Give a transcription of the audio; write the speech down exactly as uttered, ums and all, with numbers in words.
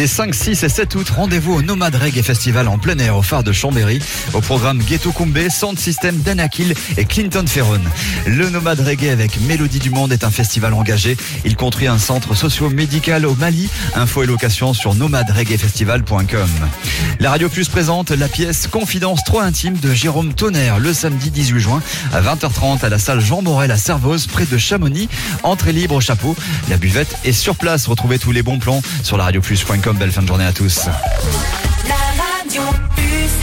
Les cinq, six et sept août, rendez-vous au Nomade Reggae Festival en plein air au phare de Chambéry. Au programme Ghetto Kumbé, Sound System, Danakil et Clinton Ferron. Le Nomade Reggae avec Mélodie du Monde est un festival engagé. Il construit un centre socio-médical au Mali. Info et location sur nomade reggae festival point com. La Radio Plus présente la pièce Confidence trop intime de Jérôme Tonnerre le samedi dix-huit juin à vingt heures trente à la salle Jean Morel à Servoz près de Chamonix. Entrée libre au chapeau. La buvette est sur place. Retrouvez tous les bons plans sur la radio plus point com. Belle fin de journée à tous. La radio.